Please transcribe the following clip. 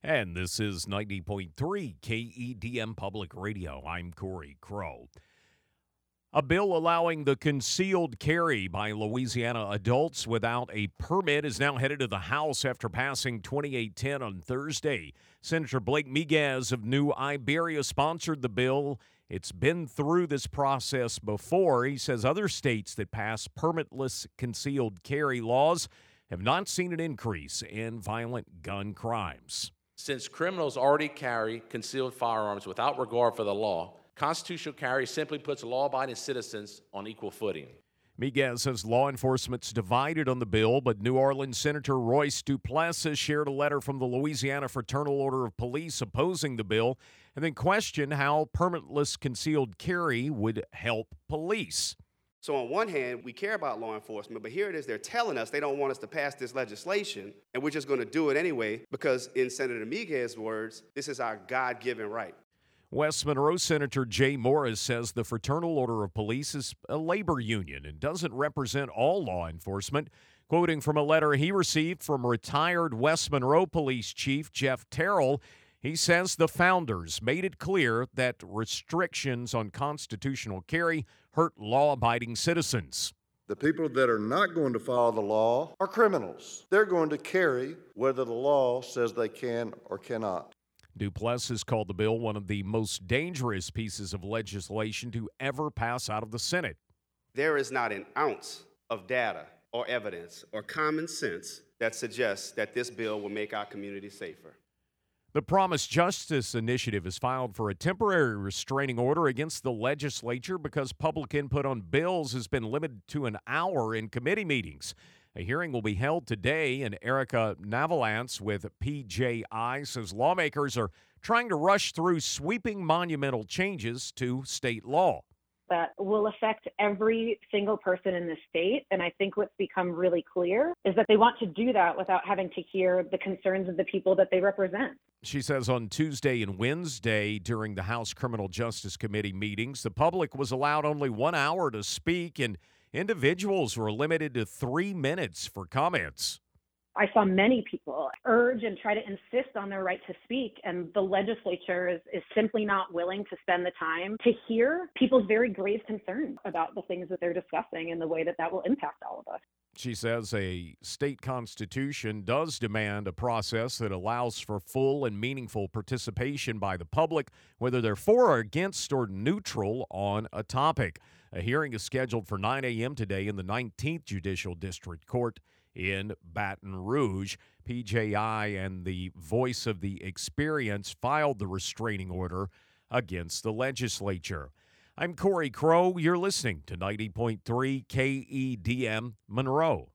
And this is 90.3 KEDM Public Radio. I'm Corey Crow. A bill allowing the concealed carry by Louisiana adults without a permit is now headed to the House after passing 2810 on Thursday. Senator Blake Miguez of New Iberia sponsored the bill. It's been through this process before. He says other states that pass permitless concealed carry laws have not seen an increase in violent gun crimes. Since criminals already carry concealed firearms without regard for the law, constitutional carry simply puts law-abiding citizens on equal footing. Miguez says law enforcement's divided on the bill, but New Orleans Senator Royce Duplessis shared a letter from the Louisiana Fraternal Order of Police opposing the bill and then questioned how permitless concealed carry would help police. So on one hand, we care about law enforcement, but here it is, they're telling us they don't want us to pass this legislation, and we're just going to do it anyway because, in Senator Miguez's words, this is our God-given right. West Monroe Senator Jay Morris says the Fraternal Order of Police is a labor union and doesn't represent all law enforcement. Quoting from a letter he received from retired West Monroe Police Chief Jeff Terrell, he says the founders made it clear that restrictions on constitutional carry hurt law-abiding citizens. The people that are not going to follow the law are criminals. They're going to carry whether the law says they can or cannot. Duplessis called the bill one of the most dangerous pieces of legislation to ever pass out of the Senate. There is not an ounce of data or evidence or common sense that suggests that this bill will make our community safer. The Promise Justice Initiative has filed for a temporary restraining order against the legislature because public input on bills has been limited to an hour in committee meetings. A hearing will be held today, and Erica Navalance with PJI says lawmakers are trying to rush through sweeping monumental changes to state law. That will affect every single person in the state. And I think what's become really clear is that they want to do that without having to hear the concerns of the people that they represent. She says on Tuesday and Wednesday during the House Criminal Justice Committee meetings, the public was allowed only 1 hour to speak and individuals were limited to 3 minutes for comments. I saw many people urge and try to insist on their right to speak, and the legislature is simply not willing to spend the time to hear people's very grave concerns about the things that they're discussing and the way that will impact all of us. She says a state constitution does demand a process that allows for full and meaningful participation by the public, whether they're for or against or neutral on a topic. A hearing is scheduled for 9 a.m. today in the 19th Judicial District Court in Baton Rouge. PJI and the Voice of the Experience filed the restraining order against the legislature. I'm Corey Crow. You're listening to 90.3 KEDM Monroe.